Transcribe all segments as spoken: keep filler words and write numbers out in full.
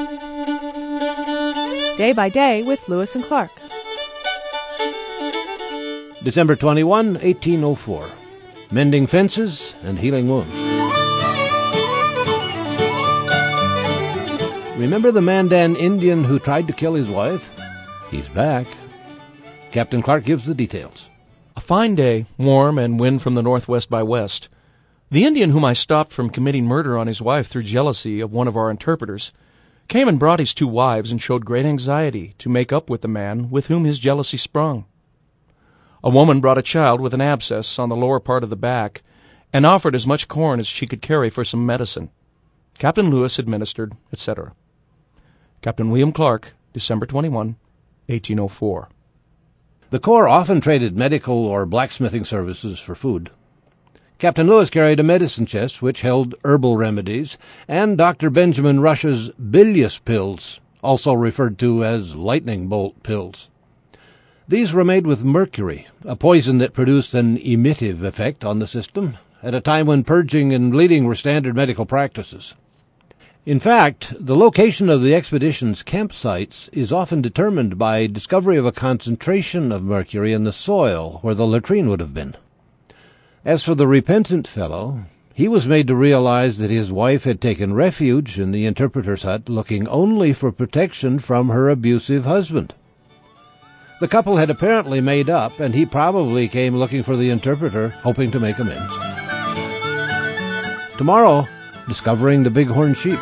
Day by Day with Lewis and Clark. December twenty-first, eighteen oh four. Mending fences and healing wounds. Remember the Mandan Indian who tried to kill his wife? He's back. Captain Clark gives the details. A fine day, warm and wind from the northwest by west. The Indian whom I stopped from committing murder on his wife through jealousy of one of our interpreters came and brought his two wives and showed great anxiety to make up with the man with whom his jealousy sprung. A woman brought a child with an abscess on the lower part of the back and offered as much corn as she could carry for some medicine. Captain Lewis administered, et cetera. Captain William Clark, December twenty-first, eighteen oh four. The Corps often traded medical or blacksmithing services for food. Captain Lewis carried a medicine chest which held herbal remedies and Doctor Benjamin Rush's bilious pills, also referred to as lightning bolt pills. These were made with mercury, a poison that produced an emetic effect on the system, at a time when purging and bleeding were standard medical practices. In fact, the location of the expedition's campsites is often determined by discovery of a concentration of mercury in the soil where the latrine would have been. As for the repentant fellow, he was made to realize that his wife had taken refuge in the interpreter's hut looking only for protection from her abusive husband. The couple had apparently made up, and he probably came looking for the interpreter, hoping to make amends. Tomorrow, discovering the bighorn sheep.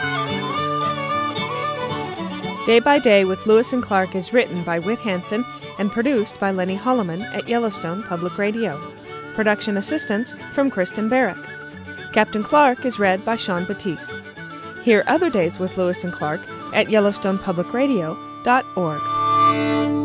Day by Day with Lewis and Clark is written by Whit Hanson and produced by Lenny Holloman at Yellowstone Public Radio. Production assistance from Kristen Barrick. Captain Clark is read by Sean Batiste. Hear other Days with Lewis and Clark at Yellowstone Public Radio dot org.